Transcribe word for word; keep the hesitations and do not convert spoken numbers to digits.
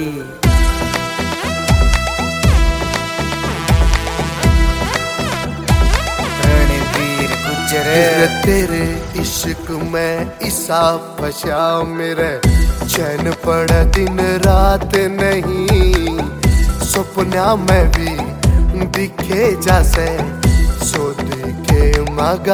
रणवीर गुजर तेरे इश्क में इसा फशा मेरे चैन पड़ा दिन रात नहीं सपना में भी दिखे जैसे सो दिखे मगा